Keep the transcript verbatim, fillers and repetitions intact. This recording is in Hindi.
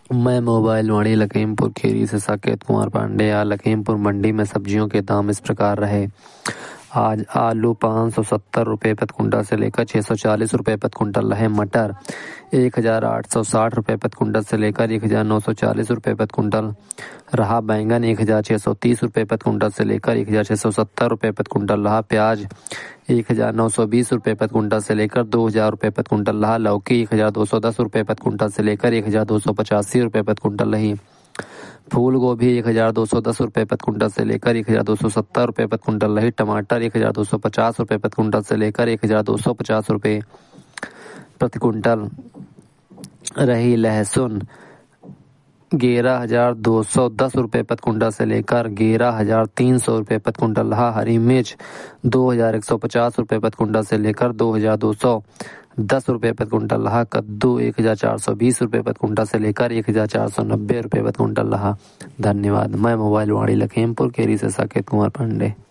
मैं मोबाइल वाणी लखीमपुर खीरी से साकेत कुमार पांडे। आज लखीमपुर मंडी में सब्जियों के दाम इस प्रकार रहे। आज आलू पाँच सौ सत्तर रुपये प्रति कुंटल से लेकर छः सौ चालीस रुपये प्रति कुंटल रहे। मटर एक हज़ार आठ सौ साठ रुपये प्रति कुंटल से लेकर एक हज़ार नौ सौ चालीस रुपये प्रति कुंटल रहा। बैंगन एक हज़ार छः सौ तीस रुपये प्रति कुंटल से लेकर एक हज़ार छः सौ सत्तर रुपये प्रति कुंटल रहा। प्याज एक हज़ार नौ सौ बीस रुपये प्रति कुंटल से लेकर दो हज़ार रुपये प्रति कुंटल रहा। लौकी एक हज़ार दो सौ दस रुपये प्रति कुंटल से लेकर एक हज़ार दो सौ पचासी रुपये प्रति कुंटल रही। फूल गोभी एक हज़ार दो सौ दस रुपये प्रति कुंटल से लेकर एक हज़ार दो सौ सत्तर रुपये प्रति कुंटल रही। टमाटर एक हज़ार दो सौ पचास रुपये प्रति कुंटल से लेकर एक हज़ार दो सौ पचास रुपये प्रति कुंटल रही। लहसुन ग्यारह हज़ार दो सौ दस रुपये प्रति कुंटल से लेकर ग्यारह हज़ार तीन सौ रुपये प्रति कुंटल रहा। हरी मिर्च दो हज़ार एक सौ पचास रुपये प्रति कुंटल से लेकर दो हज़ार दो सौ दस रुपये प्रति कुंटल रहा। कद्दू एक हज़ार चार सौ बीस रुपये प्रति कुंटल से लेकर एक हज़ार चार सौ नब्बे रुपये प्रति कुंटल रहा। धन्यवाद। मैं मोबाइल वाणी लखीमपुर खीरी से साकेत कुमार पांडे।